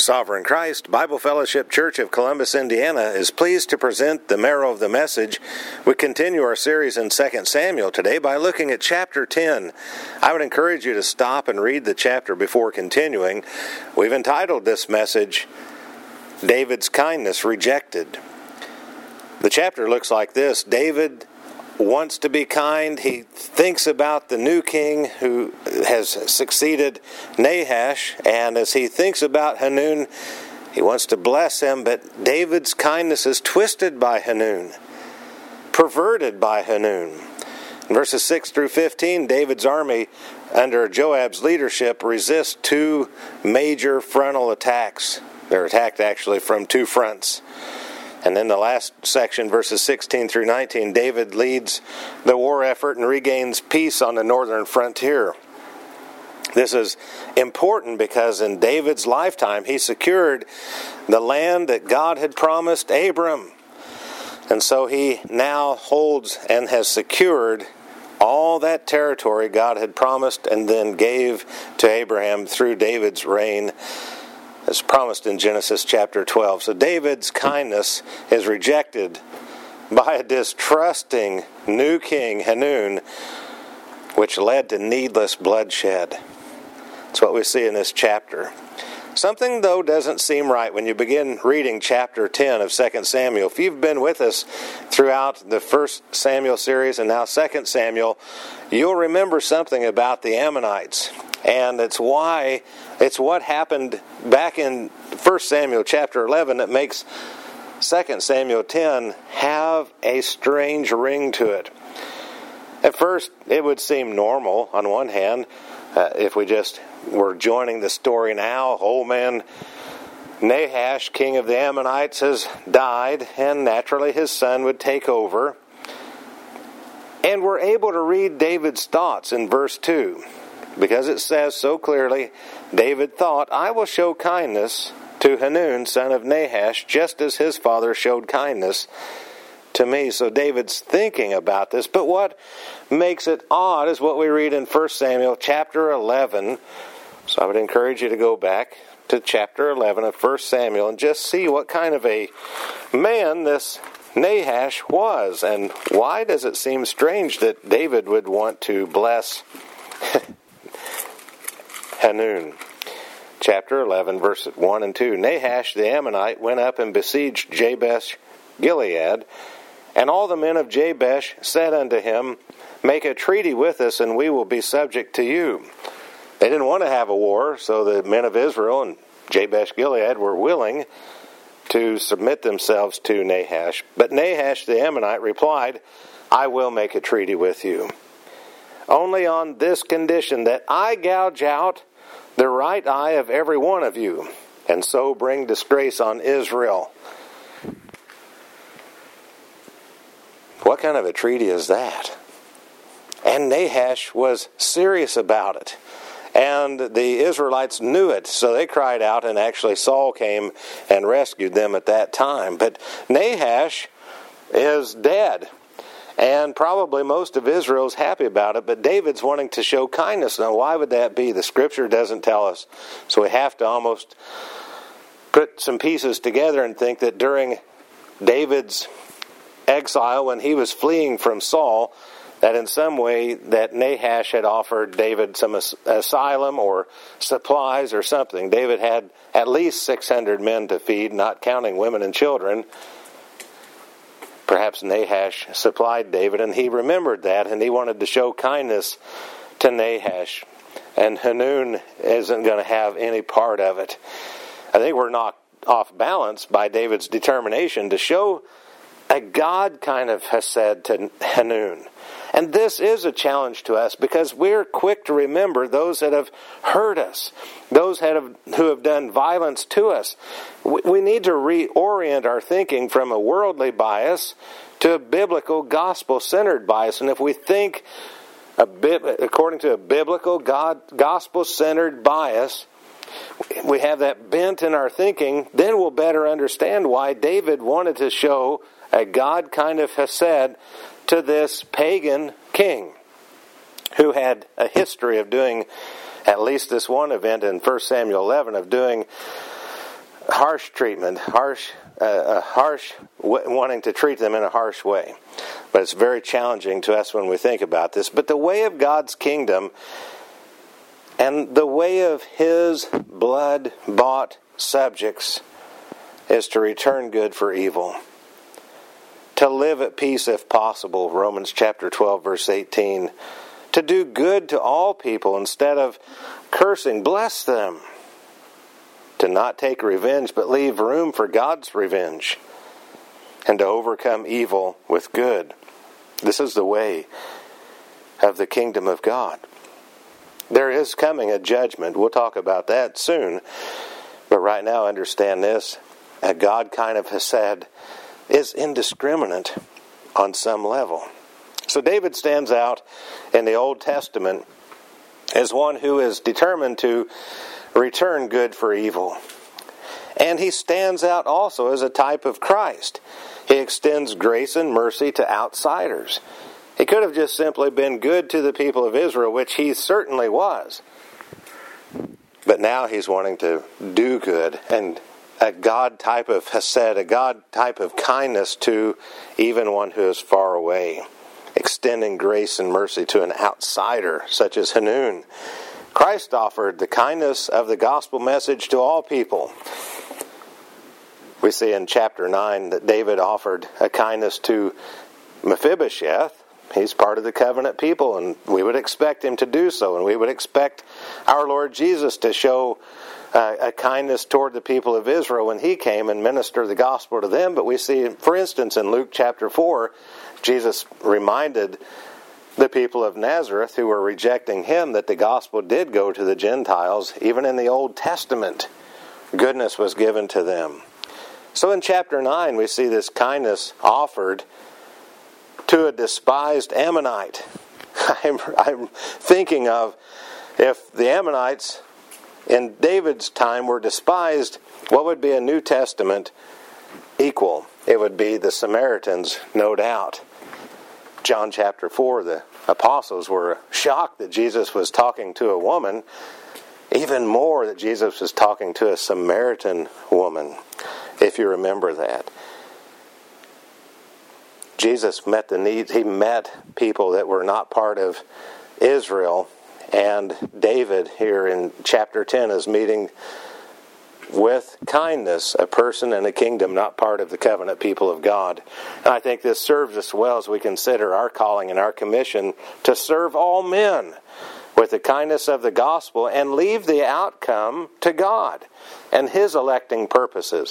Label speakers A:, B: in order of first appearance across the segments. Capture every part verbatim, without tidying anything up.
A: Sovereign Christ Bible Fellowship Church of Columbus, Indiana is pleased to present the marrow of the message. We continue our series in Second Samuel today by looking at chapter ten. I would encourage you to stop and read the chapter before continuing. We've entitled this message, David's Kindness Rejected. The chapter looks like this. David wants to be kind. He thinks about the new king who has succeeded Nahash, and as he thinks about Hanun, he wants to bless him, but David's kindness is twisted by Hanun, perverted by Hanun. In verses six through fifteen, David's army under Joab's leadership resists two major frontal attacks. They're attacked actually from two fronts. And in the last section, verses sixteen through nineteen, David leads the war effort and regains peace on the northern frontier. This is important because in David's lifetime, he secured the land that God had promised Abram. And so he now holds and has secured all that territory God had promised and then gave to Abraham through David's reign, as promised in Genesis chapter twelve. So David's kindness is rejected by a distrusting new king, Hanun, which led to needless bloodshed. That's what we see in this chapter. Something, though, doesn't seem right when you begin reading chapter ten of Second Samuel. If you've been with us throughout the First Samuel series and now Second Samuel, you'll remember something about the Ammonites. And it's why, it's what happened back in First Samuel chapter eleven that makes Second Samuel ten have a strange ring to it. At first, it would seem normal on one hand, uh, if we just were joining the story now. Old man Nahash, king of the Ammonites, has died, and naturally his son would take over. And we're able to read David's thoughts in verse two. Because it says so clearly, David thought, I will show kindness to Hanun, son of Nahash, just as his father showed kindness to me. So David's thinking about this. But what makes it odd is what we read in First Samuel chapter eleven. So I would encourage you to go back to chapter eleven of First Samuel and just see what kind of a man this Nahash was. And why does it seem strange that David would want to bless Hanun? Chapter eleven, verses one and two. Nahash the Ammonite went up and besieged Jabesh Gilead, and all the men of Jabesh said unto him, Make a treaty with us, and we will be subject to you. They didn't want to have a war, so the men of Israel and Jabesh Gilead were willing to submit themselves to Nahash. But Nahash the Ammonite replied, I will make a treaty with you, only on this condition, that I gouge out the right eye of every one of you, and so bring disgrace on Israel. What kind of a treaty is that? And Nahash was serious about it. And the Israelites knew it, so they cried out, and actually Saul came and rescued them at that time. But Nahash is dead. And probably most of Israel's happy about it, but David's wanting to show kindness. Now, why would that be? The Scripture doesn't tell us. So we have to almost put some pieces together and think that during David's exile, when he was fleeing from Saul, that in some way that Nahash had offered David some as- asylum or supplies or something. David had at least six hundred men to feed, not counting women and children. Perhaps Nahash supplied David, and he remembered that, and he wanted to show kindness to Nahash. And Hanun isn't going to have any part of it. I think we're knocked off balance by David's determination to show a God kind of hesed to Hanun. And this is a challenge to us because we're quick to remember those that have hurt us, those that have, who have done violence to us. We, we need to reorient our thinking from a worldly bias to a biblical, gospel-centered bias. And if we think a bit according to a biblical, God, gospel-centered bias, we have that bent in our thinking, then we'll better understand why David wanted to show a God kind of hesed to this pagan king who had a history of doing at least this one event in First Samuel eleven of doing harsh treatment, harsh, uh, a harsh, w- wanting to treat them in a harsh way. But it's very challenging to us when we think about this. But the way of God's kingdom and the way of His blood-bought subjects is to return good for evil. To live at peace if possible, Romans chapter twelve, verse eighteen. To do good to all people instead of cursing, bless them. To not take revenge, but leave room for God's revenge. And to overcome evil with good. This is the way of the kingdom of God. There is coming a judgment. We'll talk about that soon. But right now, understand this. A God kind of hesed is indiscriminate on some level. So David stands out in the Old Testament as one who is determined to return good for evil. And he stands out also as a type of Christ. He extends grace and mercy to outsiders. He could have just simply been good to the people of Israel, which he certainly was. But now he's wanting to do good, and a God type of hesed, a God type of kindness to even one who is far away. Extending grace and mercy to an outsider, such as Hanun. Christ offered the kindness of the gospel message to all people. We see in chapter nine that David offered a kindness to Mephibosheth. He's part of the covenant people, and we would expect him to do so, and we would expect our Lord Jesus to show uh, a kindness toward the people of Israel when he came and ministered the gospel to them. But we see, for instance, in Luke chapter four, Jesus reminded the people of Nazareth who were rejecting him that the gospel did go to the Gentiles. Even in the Old Testament, goodness was given to them. So in chapter nine, we see this kindness offered to a despised Ammonite. I'm, I'm thinking of if the Ammonites in David's time were despised, what would be a New Testament equal? It would be the Samaritans, no doubt. John chapter four, the apostles were shocked that Jesus was talking to a woman, even more that Jesus was talking to a Samaritan woman, if you remember that. Jesus met the needs. He met people that were not part of Israel, and David here in chapter ten is meeting with kindness a person and a kingdom not part of the covenant people of God. And I think this serves us well as we consider our calling and our commission to serve all men with the kindness of the gospel and leave the outcome to God and His electing purposes.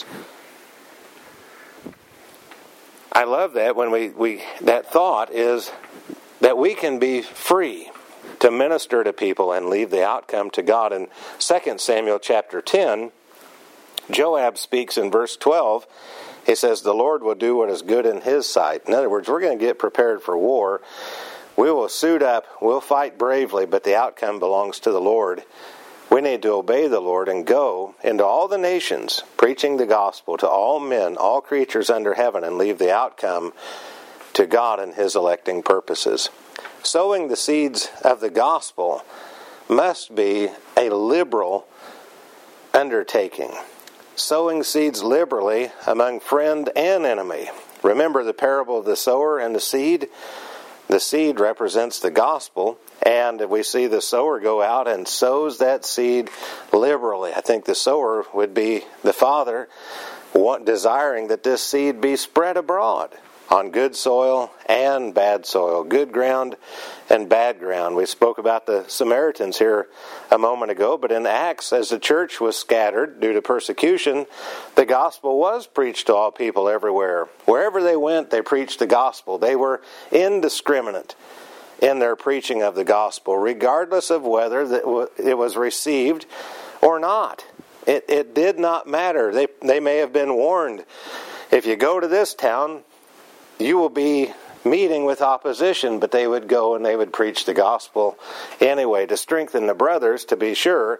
A: I love that when we, we that thought is that we can be free to minister to people and leave the outcome to God. In Second Samuel chapter ten, Joab speaks in verse twelve. He says, the Lord will do what is good in His sight. In other words, we're going to get prepared for war. We will suit up, we'll fight bravely, but the outcome belongs to the Lord. We need to obey the Lord and go into all the nations, preaching the gospel to all men, all creatures under heaven, and leave the outcome to God and His electing purposes. Sowing the seeds of the gospel must be a liberal undertaking. Sowing seeds liberally among friend and enemy. Remember the parable of the sower and the seed? The seed represents the gospel, and we see the sower go out and sows that seed liberally. I think the sower would be the father, desiring that this seed be spread abroad on good soil and bad soil, good ground and bad ground. We spoke about the Samaritans here a moment ago, but in Acts, as the church was scattered due to persecution, the gospel was preached to all people everywhere. Wherever they went, they preached the gospel. They were indiscriminate in their preaching of the gospel, regardless of whether it was received or not. It, it did not matter. They, they may have been warned, if you go to this town, you will be meeting with opposition, but they would go and they would preach the gospel anyway to strengthen the brothers, to be sure,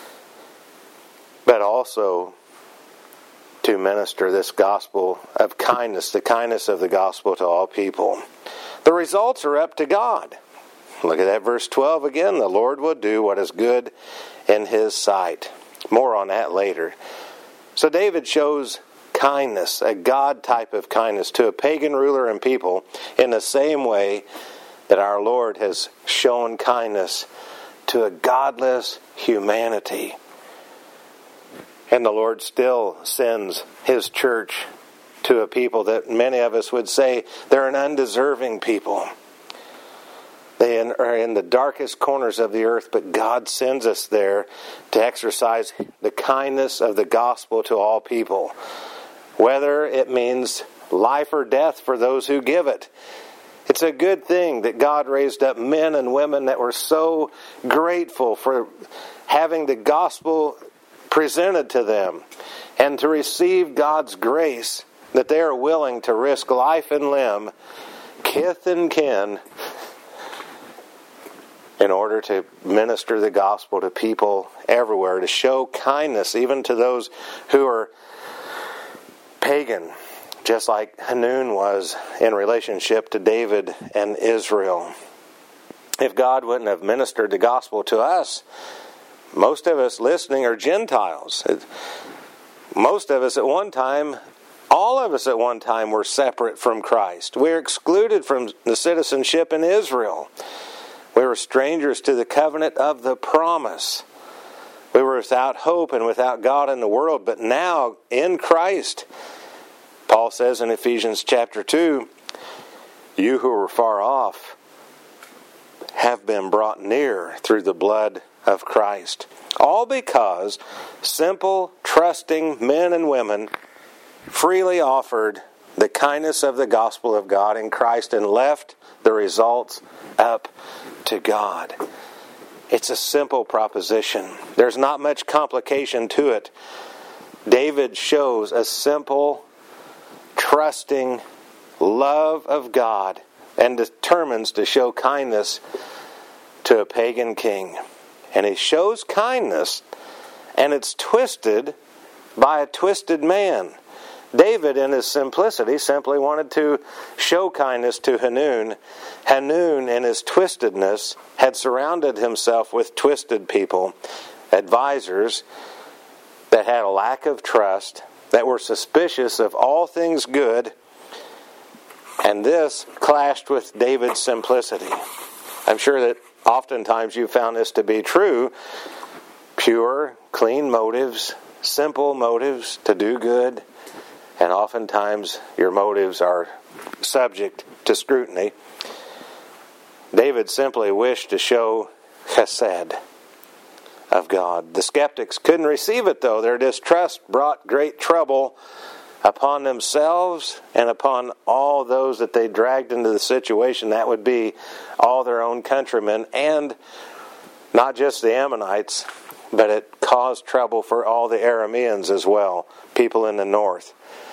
A: but also to minister this gospel of kindness, the kindness of the gospel to all people. The results are up to God. Look at that verse twelve again. The Lord will do what is good in His sight. More on that later. So David shows kindness, a God type of kindness, to a pagan ruler and people in the same way that our Lord has shown kindness to a godless humanity. And the Lord still sends His church to a people that many of us would say they're an undeserving people. They are in the darkest corners of the earth, but God sends us there to exercise the kindness of the gospel to all people, whether it means life or death for those who give it. It's a good thing that God raised up men and women that were so grateful for having the gospel presented to them and to receive God's grace, that they are willing to risk life and limb, kith and kin, in order to minister the gospel to people everywhere, to show kindness even to those who are pagan, just like Hanun was in relationship to David and Israel. If God wouldn't have ministered the gospel to us, most of us listening are Gentiles. Most of us at one time, all of us at one time were separate from Christ. We were excluded from the citizenship in Israel. We were strangers to the covenant of the promise. We were without hope and without God in the world. But now, in Christ, Paul says in Ephesians chapter two, you who were far off have been brought near through the blood of Christ. All because simple, trusting men and women freely offered the kindness of the gospel of God in Christ and left the results up to God. It's a simple proposition. There's not much complication to it. David shows a simple, trusting love of God and determines to show kindness to a pagan king. And he shows kindness, and it's twisted by a twisted man. David, in his simplicity, simply wanted to show kindness to Hanun. Hanun, in his twistedness, had surrounded himself with twisted people, advisors that had a lack of trust, that were suspicious of all things good, and this clashed with David's simplicity. I'm sure that oftentimes you found this to be true. Pure, clean motives, simple motives to do good, and oftentimes your motives are subject to scrutiny. David simply wished to show chesed of God. The skeptics couldn't receive it, though. Their distrust brought great trouble upon themselves and upon all those that they dragged into the situation. That would be all their own countrymen, and not just the Ammonites, but it caused trouble for all the Arameans as well, people in the north.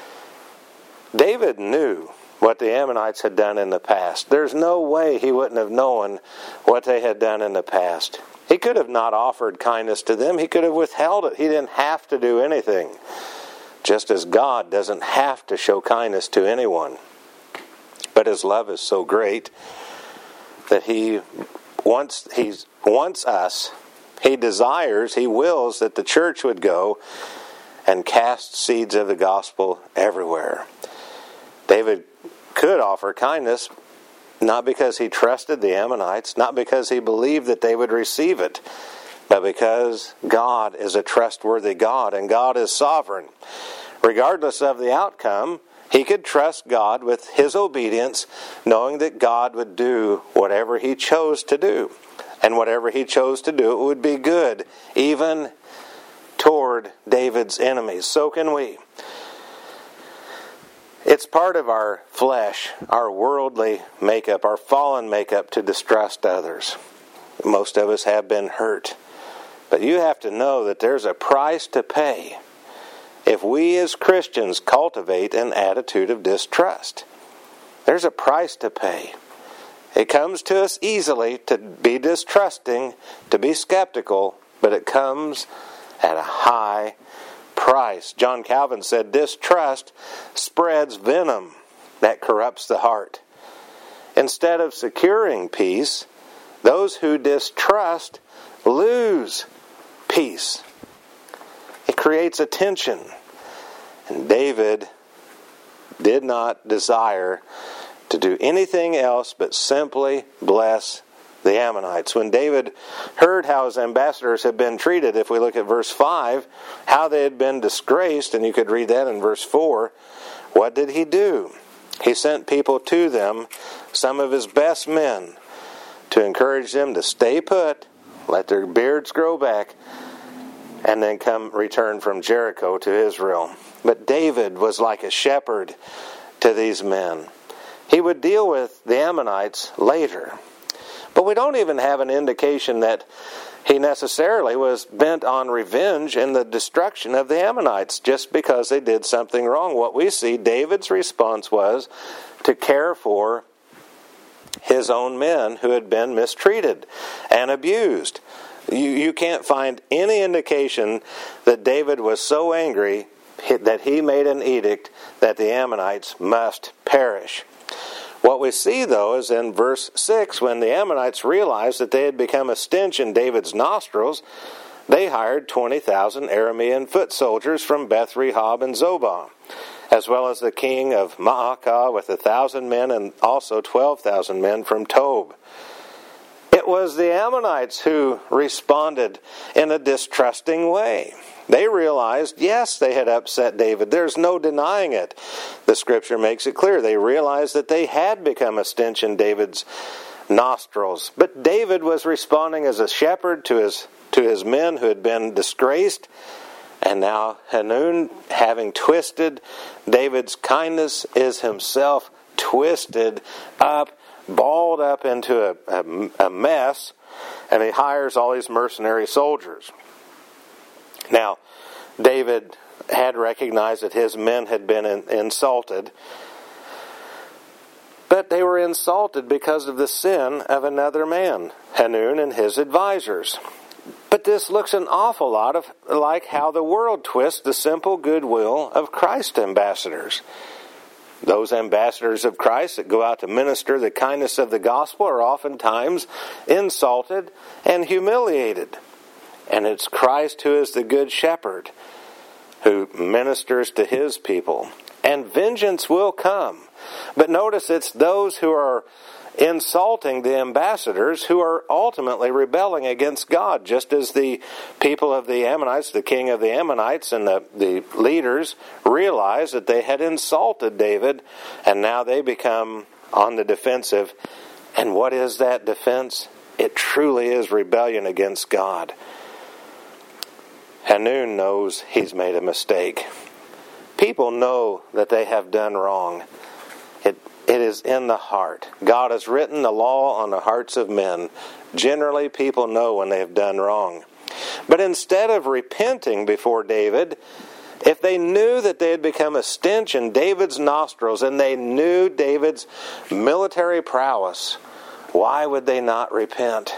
A: David knew what the Ammonites had done in the past. There's no way he wouldn't have known what they had done in the past. He could have not offered kindness to them. He could have withheld it. He didn't have to do anything. Just as God doesn't have to show kindness to anyone. But His love is so great that He wants, He wants us, He desires, He wills that the church would go and cast seeds of the gospel everywhere. David could offer kindness, not because he trusted the Ammonites, not because he believed that they would receive it, but because God is a trustworthy God and God is sovereign. Regardless of the outcome, he could trust God with his obedience, knowing that God would do whatever He chose to do. And whatever He chose to do, it would be good, even toward David's enemies. So can we. It's part of our flesh, our worldly makeup, our fallen makeup to distrust others. Most of us have been hurt. But you have to know that there's a price to pay if we as Christians cultivate an attitude of distrust. There's a price to pay. It comes to us easily to be distrusting, to be skeptical, but it comes at a high price. John Calvin said, distrust spreads venom that corrupts the heart. Instead of securing peace, those who distrust lose peace. It creates a tension. And David did not desire to do anything else but simply bless the Ammonites. When David heard how his ambassadors had been treated, if we look at verse five, how they had been disgraced, and you could read that in verse four, what did he do? He sent people to them, some of his best men, to encourage them to stay put, let their beards grow back, and then come return from Jericho to Israel. But David was like a shepherd to these men. He would deal with the Ammonites later. But we don't even have an indication that he necessarily was bent on revenge and the destruction of the Ammonites just because they did something wrong. What we see, David's response was to care for his own men who had been mistreated and abused. You, you can't find any indication that David was so angry that he made an edict that the Ammonites must perish. What we see, though, is in verse six, when the Ammonites realized that they had become a stench in David's nostrils, they hired twenty thousand Aramean foot soldiers from Beth Rehob and Zobah, as well as the king of Maacah with a thousand men and also twelve thousand men from Tob. It was the Ammonites who responded in a distrusting way. They realized, yes, they had upset David. There's no denying it. The scripture makes it clear. They realized that they had become a stench in David's nostrils. But David was responding as a shepherd to his, to his men who had been disgraced. And now Hanun, having twisted David's kindness, is himself twisted up, balled up into a, a, a mess. And he hires all these mercenary soldiers. Now, David had recognized that his men had been in, insulted, but they were insulted because of the sin of another man, Hanun and his advisors. But this looks an awful lot of like how the world twists the simple goodwill of Christ's ambassadors. Those ambassadors of Christ that go out to minister the kindness of the gospel are oftentimes insulted and humiliated. And it's Christ who is the good shepherd who ministers to his people. And vengeance will come. But notice it's those who are insulting the ambassadors who are ultimately rebelling against God, just as the people of the Ammonites, the king of the Ammonites and the, the leaders realized that they had insulted David, and now they become on the defensive. And what is that defense? It truly is rebellion against God. Hanun knows he's made a mistake. People know that they have done wrong. It, it is in the heart. God has written the law on the hearts of men. Generally, people know when they have done wrong. But instead of repenting before David, if they knew that they had become a stench in David's nostrils and they knew David's military prowess, why would they not repent?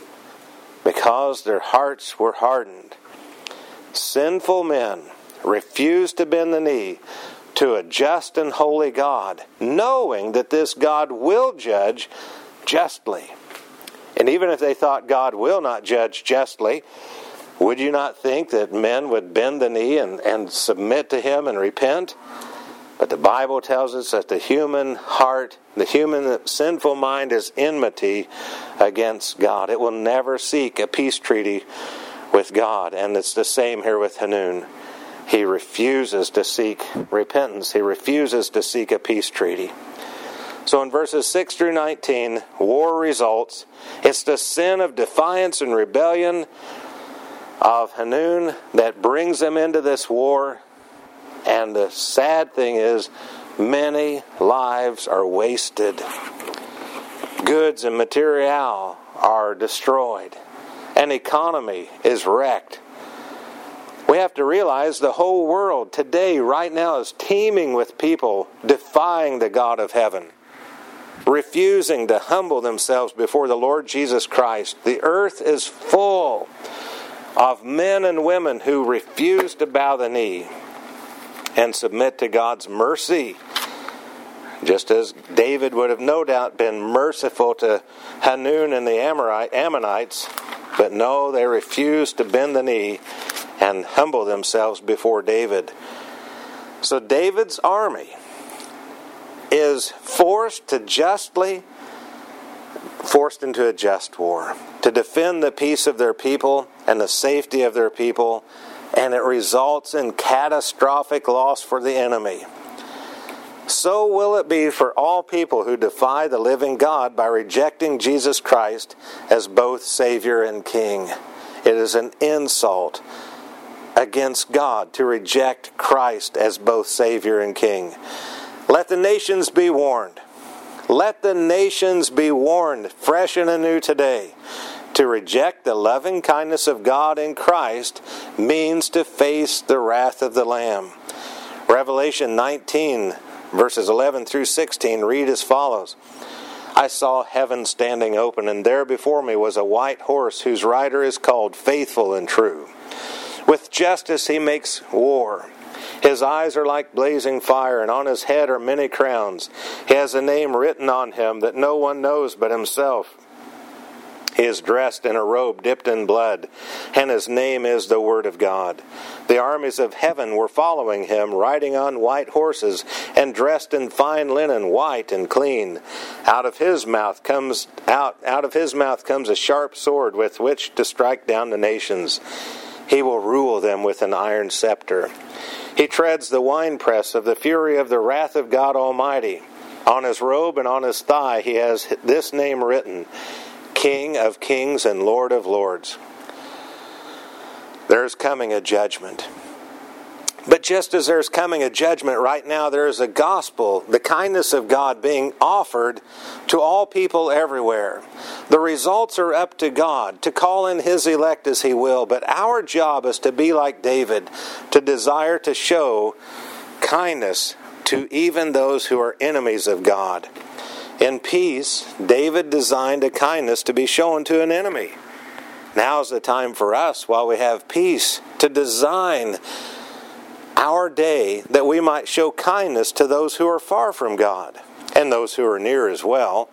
A: Because their hearts were hardened. Sinful men refuse to bend the knee to a just and holy God, knowing that this God will judge justly. And even if they thought God will not judge justly, would you not think that men would bend the knee and, and submit to him and repent? But the Bible tells us that the human heart, the human sinful mind is enmity against God. It will never seek a peace treaty with God. And it's the same here with Hanun. He refuses to seek repentance. He refuses to seek a peace treaty. So in verses six through nineteen, war results. It's the sin of defiance and rebellion of Hanun that brings them into this war. And the sad thing is, many lives are wasted. Goods and material are destroyed. An economy is wrecked. We have to realize the whole world today, right now, is teeming with people defying the God of heaven, refusing to humble themselves before the Lord Jesus Christ. The earth is full of men and women who refuse to bow the knee and submit to God's mercy. Just as David would have no doubt been merciful to Hanun and the Ammonites, but no, they refused to bend the knee and humble themselves before David. So David's army is forced to justly, forced into a just war, to defend the peace of their people and the safety of their people, and it results in catastrophic loss for the enemy. So will it be for all people who defy the living God by rejecting Jesus Christ as both Savior and King. It is an insult against God to reject Christ as both Savior and King. Let the nations be warned. Let the nations be warned, fresh and anew today. To reject the loving kindness of God in Christ means to face the wrath of the Lamb. Revelation nineteen, verses eleven through sixteen, read as follows. I saw heaven standing open, and there before me was a white horse whose rider is called Faithful and True. With justice he makes war. His eyes are like blazing fire, and on his head are many crowns. He has a name written on him that no one knows but himself. He is dressed in a robe dipped in blood, and his name is the Word of God. The armies of heaven were following him, riding on white horses, and dressed in fine linen, white and clean. Out of his mouth comes out, out of his mouth comes a sharp sword with which to strike down the nations. He will rule them with an iron scepter. He treads the winepress of the fury of the wrath of God Almighty. On his robe and on his thigh he has this name written, King of Kings and Lord of Lords. There is coming a judgment. But just as there's coming a judgment, right now there is a gospel, the kindness of God being offered to all people everywhere. The results are up to God, to call in His elect as He will. But our job is to be like David, to desire to show kindness to even those who are enemies of God. In peace, David designed a kindness to be shown to an enemy. Now is the time for us, while we have peace, to design our day that we might show kindness to those who are far from God, and those who are near as well.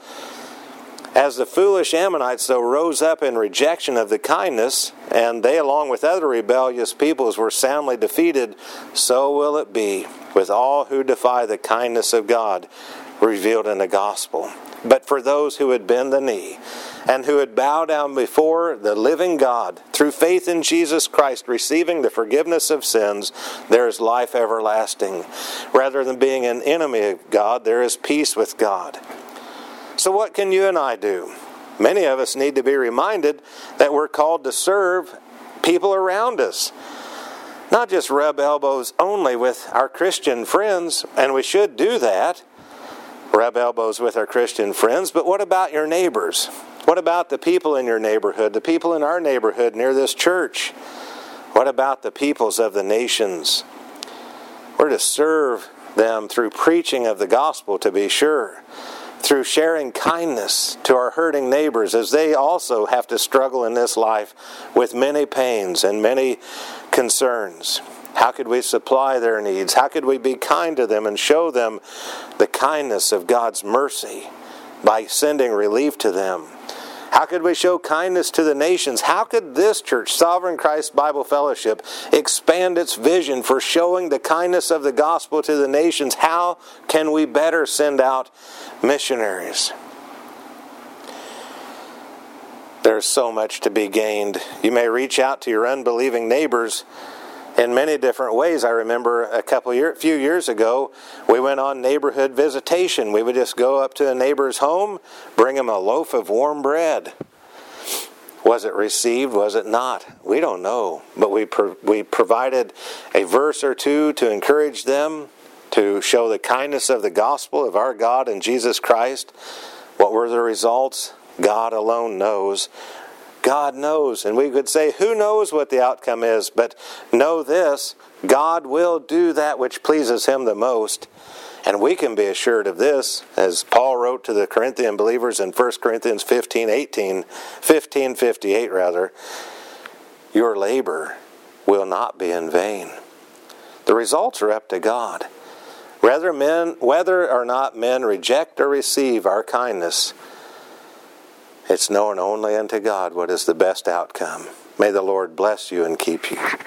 A: As the foolish Ammonites, though, rose up in rejection of the kindness, and they, along with other rebellious peoples, were soundly defeated, so will it be with all who defy the kindness of God revealed in the gospel. But for those who would bend the knee and who would bow down before the living God through faith in Jesus Christ, receiving the forgiveness of sins, there is life everlasting. Rather than being an enemy of God, there is peace with God. So what can you and I do? Many of us need to be reminded that we're called to serve people around us. Not just rub elbows only with our Christian friends, and we should do that. Rub elbows with our Christian friends, but what about your neighbors? What about the people in your neighborhood, the people in our neighborhood near this church? What about the peoples of the nations? We're to serve them through preaching of the gospel, to be sure, through sharing kindness to our hurting neighbors, as they also have to struggle in this life with many pains and many concerns. How could we supply their needs? How could we be kind to them and show them the kindness of God's mercy by sending relief to them? How could we show kindness to the nations? How could this church, Sovereign Christ Bible Fellowship, expand its vision for showing the kindness of the gospel to the nations? How can we better send out missionaries? There's so much to be gained. You may reach out to your unbelieving neighbors in many different ways. I remember a couple year, few years ago, we went on neighborhood visitation. We would just go up to a neighbor's home, bring them a loaf of warm bread. Was it received? Was it not? We don't know. But we pro- we provided a verse or two to encourage them, to show the kindness of the gospel of our God and Jesus Christ. What were the results? God alone knows. God knows, and we could say, who knows what the outcome is, but know this, God will do that which pleases Him the most, and we can be assured of this, as Paul wrote to the Corinthian believers in First Corinthians fifteen eighteen, fifteen fifty-eight rather, your labor will not be in vain. The results are up to God. Whether men, whether or not men reject or receive our kindness, it's known only unto God what is the best outcome. May the Lord bless you and keep you.